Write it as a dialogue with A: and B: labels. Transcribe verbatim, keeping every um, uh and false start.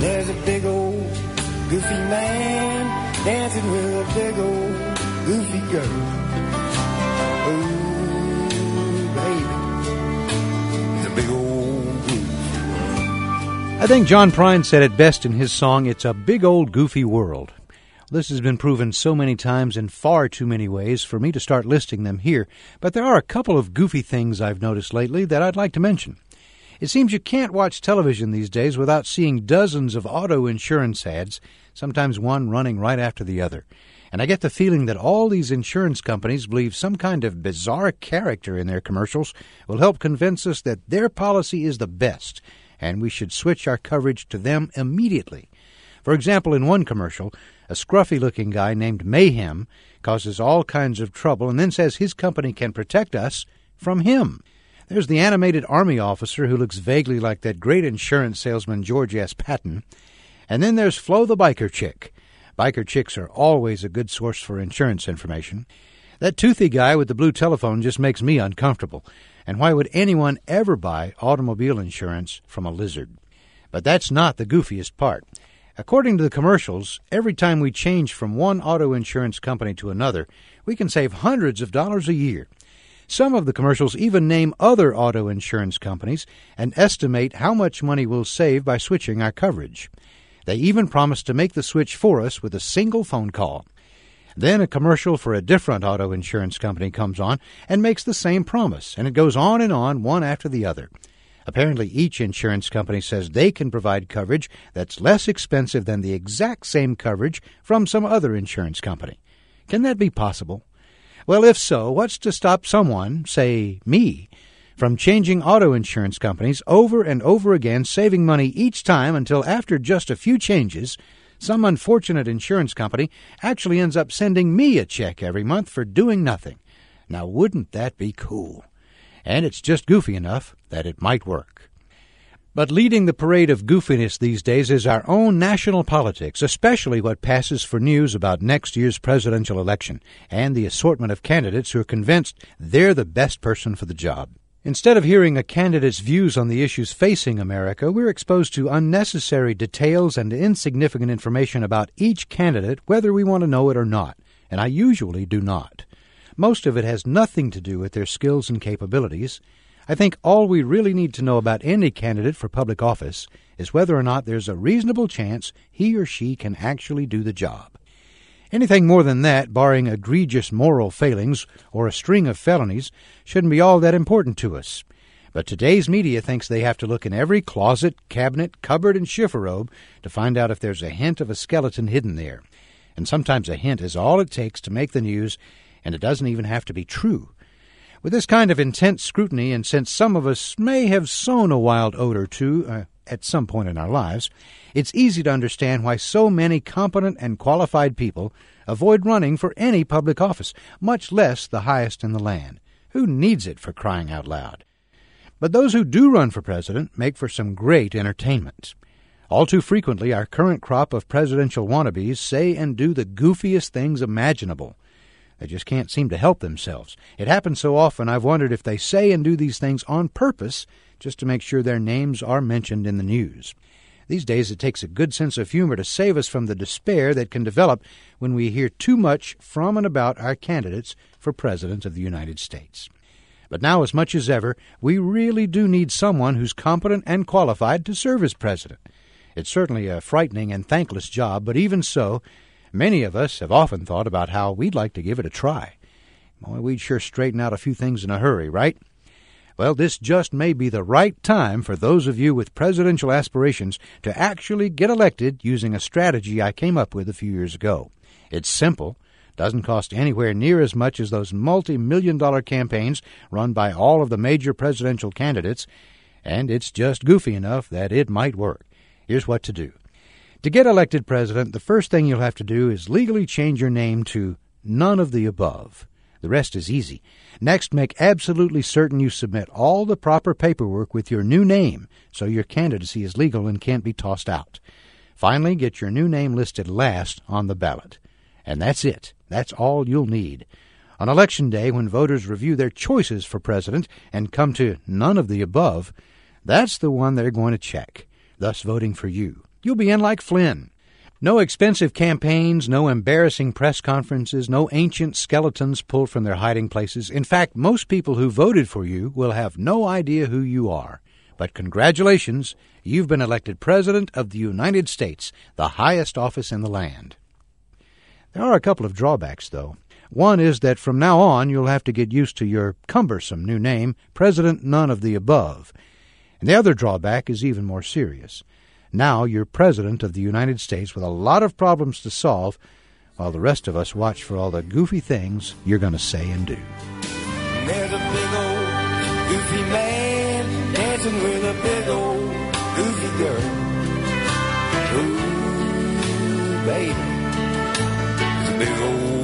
A: There's a big old goofy man dancing with a big old goofy girl. Ooh, baby, he's a big old goofy world.
B: I think John Prine said it best in his song, "It's a Big Old Goofy World." This has been proven so many times in far too many ways for me to start listing them here, but there are a couple of goofy things I've noticed lately that I'd like to mention. It seems you can't watch television these days without seeing dozens of auto insurance ads, sometimes one running right after the other. And I get the feeling that all these insurance companies believe some kind of bizarre character in their commercials will help convince us that their policy is the best, and we should switch our coverage to them immediately. For example, in one commercial, a scruffy-looking guy named Mayhem causes all kinds of trouble and then says his company can protect us from him. There's the animated Army officer who looks vaguely like that great insurance salesman George S. Patton. And then there's Flo the biker chick. Biker chicks are always a good source for insurance information. That toothy guy with the blue telephone just makes me uncomfortable. And why would anyone ever buy automobile insurance from a lizard? But that's not the goofiest part. According to the commercials, every time we change from one auto insurance company to another, we can save hundreds of dollars a year. Some of the commercials even name other auto insurance companies and estimate how much money we'll save by switching our coverage. They even promise to make the switch for us with a single phone call. Then a commercial for a different auto insurance company comes on and makes the same promise, and it goes on and on, one after the other. Apparently, each insurance company says they can provide coverage that's less expensive than the exact same coverage from some other insurance company. Can that be possible? Well, if so, what's to stop someone, say me, from changing auto insurance companies over and over again, saving money each time until after just a few changes, some unfortunate insurance company actually ends up sending me a check every month for doing nothing? Now, wouldn't that be cool? And it's just goofy enough that it might work. But leading the parade of goofiness these days is our own national politics, especially what passes for news about next year's presidential election and the assortment of candidates who are convinced they're the best person for the job. Instead of hearing a candidate's views on the issues facing America, we're exposed to unnecessary details and insignificant information about each candidate, whether we want to know it or not, and I usually do not. Most of it has nothing to do with their skills and capabilities. I think all we really need to know about any candidate for public office is whether or not there's a reasonable chance he or she can actually do the job. Anything more than that, barring egregious moral failings or a string of felonies, shouldn't be all that important to us. But today's media thinks they have to look in every closet, cabinet, cupboard, and chifforobe to find out if there's a hint of a skeleton hidden there. And sometimes a hint is all it takes to make the news, and it doesn't even have to be true. With this kind of intense scrutiny, and since some of us may have sown a wild oat or two uh, at some point in our lives, it's easy to understand why so many competent and qualified people avoid running for any public office, much less the highest in the land. Who needs it, for crying out loud? But those who do run for president make for some great entertainment. All too frequently, our current crop of presidential wannabes say and do the goofiest things imaginable. They just can't seem to help themselves. It happens so often I've wondered if they say and do these things on purpose just to make sure their names are mentioned in the news. These days it takes a good sense of humor to save us from the despair that can develop when we hear too much from and about our candidates for President of the United States. But now, as much as ever, we really do need someone who's competent and qualified to serve as president. It's certainly a frightening and thankless job, but even so, many of us have often thought about how we'd like to give it a try. Boy, we'd sure straighten out a few things in a hurry, right? Well, this just may be the right time for those of you with presidential aspirations to actually get elected using a strategy I came up with a few years ago. It's simple, doesn't cost anywhere near as much as those multi-million dollar campaigns run by all of the major presidential candidates, and it's just goofy enough that it might work. Here's what to do. To get elected president, the first thing you'll have to do is legally change your name to none of the above. The rest is easy. Next, make absolutely certain you submit all the proper paperwork with your new name so your candidacy is legal and can't be tossed out. Finally, get your new name listed last on the ballot. And that's it. That's all you'll need. On Election Day, when voters review their choices for president and come to none of the above, that's the one they're going to check, thus voting for you. You'll be in like Flynn. No expensive campaigns, no embarrassing press conferences, no ancient skeletons pulled from their hiding places. In fact, most people who voted for you will have no idea who you are. But congratulations, you've been elected President of the United States, the highest office in the land. There are a couple of drawbacks, though. One is that from now on you'll have to get used to your cumbersome new name, President None of the Above. And the other drawback is even more serious. Now you're President of the United States with a lot of problems to solve, while the rest of us watch for all the goofy things you're going to say and do.
A: There's a big old goofy man dancing with a big old goofy girl. Ooh, baby, it's a big old